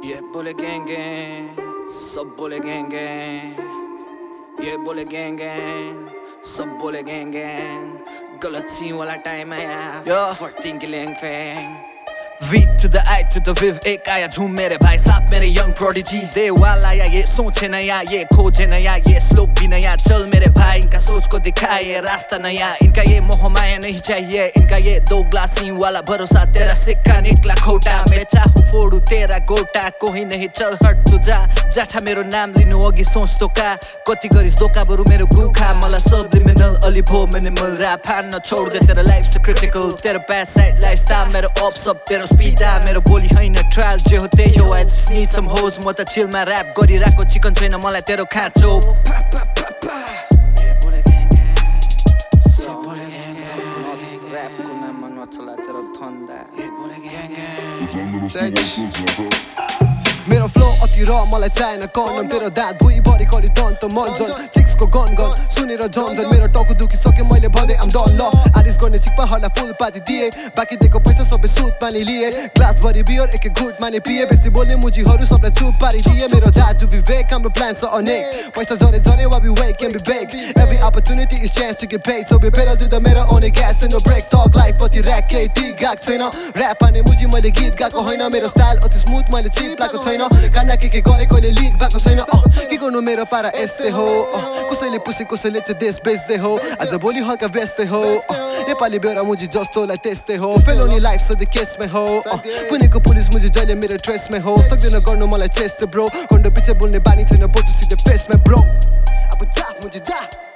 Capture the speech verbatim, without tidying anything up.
ये बोले gang gang, सब बोले गैंग गैंग। ये बोले गैंग गैंग, सब बोले गैंग गैंग। गलत सीन वाला टाइम आया, फोर्टीन की लैंग फैंग। V to the I to the Viv, एक आया झूम मेरे भाई साथ मेरे young prodigy। दे वाला या ये सोचे नया, ये खोजे नया, ये स्लोप भी नया। चल मेरे भाई इनका सोच को दिखाए ये रास्ता नया। इनका ये मोह माया नहीं चाहिए, इनका ये दो ग्लास नीम वाला भरोसा। तेरा सिक्का निकला खोटा, मैं चाहूँ फोड़ू तेरा गोटा। कोही नहीं चल हट तू जा, जाठा मेरो नाम लिनु अघि सोच तो का। कति गरिस धोका बरु मेरो गुखा, मलाई subliminal अलि भो minimal rap हान्न छोड दे। तेरा लाइफ से critical, तेरो bad side lifestyle, मेरो up सब तेरो speed आ। मेरो बोली हैन ट्रायल जे हो त्यही हो। I just need some hoes, म त chill मा rap गरिरहेको चिकन छैन मलाई तेरो खाँचो। ऱ्यापको नाममा नचला तेरो धन्दा। मेरो फ्लो अति र मलाई चाहिएन कन्डम। तेरो दाँत भुइँभरि करी दन्त मन्जन। चिक्सको गन गन सुनेर झन्झन मेरो टाउको दुखिसक्यो मैले भन्दै आम डन ल। आरिस गर्ने चिक्पाहरूलाई फुल पाती दिए, बाँकी दिएको पैसा सबै सुत पानी लिए। ग्लास भरि बियर एक एक घुट माने पिए, बेसी बोल्ने मुजीहरू सबलाई चुप पारिदिए। मेरो दाजु विवेक हाम्रो प्लान छ अनेक, पैसा झरे झरे वा be weak can be big. Every opportunity is chance to get paid, so be better to the middle on the gas and no break. Talk life अति ऱ्याक केही ठीक गएको छैन। ऱ्याप हाने मुजी मैले गीत गाएको होइन, मेरो स्टाइल अति स्मुथ मैले चिप लगाएको छैन। कान्डा के के गरे कहिले लिक भएको छैन। के गर्नु मेरो पारा यस्तै हो, कसैले पुसे कसैले चाहिँ देश बेच्दै हो। आज भोलि हल्का व्यस्तै हो, नेपाली बेहोरा मुजी जस्तोलाई त्यस्तै हो। फेलोनी लाइफ सधैँ केसमै हो, पुनेको पुलिस मुजी जहिले मेरो ट्रेसमै हो। सक्दैन गर्नु मलाई चेस्ट ब्रो, कन्डो पछि बोल्ने बानी छैन बोल्छु सिधै फेसमै ब्रो। अब जा मुजी जा।